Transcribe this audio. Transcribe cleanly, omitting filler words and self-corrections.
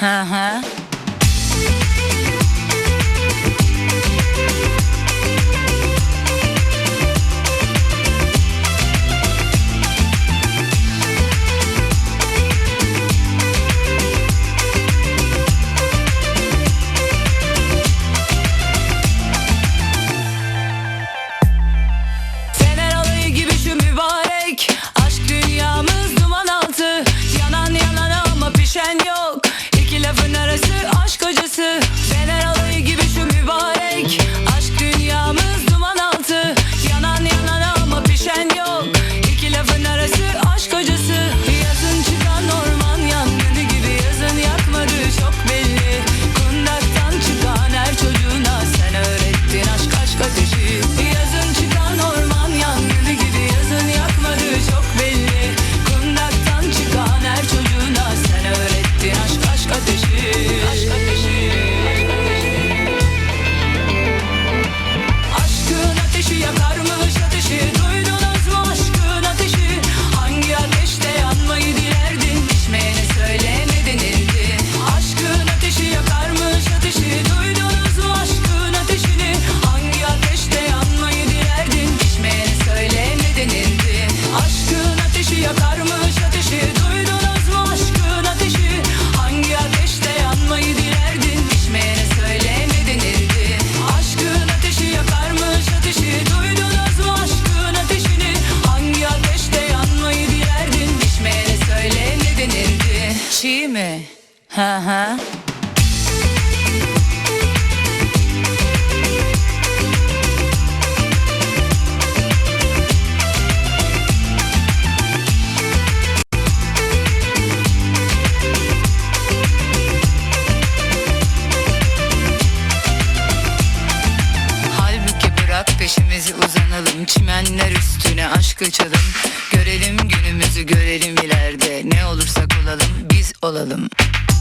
Hı hı. Fener alayı gibi şu mübarek aşk dünyamız duman altı. Yanan yanana ama pişen yok. İki lafın arası aşk acısı. Fener alayı gibi şu mübarek aşk dünyamız duman altı. Yanan yanana ama pişen yok. İki lafın arası aşk acısı. Yazın çıkan orman yangını gibi yazın yakmadı çok belli. Kundaktan çıkan her çocuğuna sen öğrettin aşk aşk ateşi. Yazın çıkan orman yangını gibi yazın yakmadı çok belli. Kundaktan çıkan her çocuğuna sen öğrettin aşk aşk ateşi. Aşk ateşi. Aşkın ateşi yakarmış ateşi. Duydunuz mu aşkın ateşi? Hangi ateşte yanmayı dilerdin? Pişmeyene söyle ne denirdi? Aşkın ateşi yakarmış ateşi. Duydunuz mu aşkın ateşini? Hangi ateşte yanmayı dilerdin? Pişmeyene söyle ne denirdi? Aşkın ateşi yakarmış ateşi. Duydunuz mu aşkın ateşi? Hangi ateşte yanmayı dilerdin? Pişmeyene söyle ne denirdi? Aşkın ateşi yakarmış ateşi. Duydunuz mu aşkın ateşini? Hangi ateşte yanmayı dilerdin? Pişmeyene söyle ne denirdi? Çiğ mi? Hı hı. Halbuki bırak peşimizi uzanalım. Çimenler üstüne aşk açalım. Görelim günümüzü görelim ileride. Ne olursak olalım biz olalım.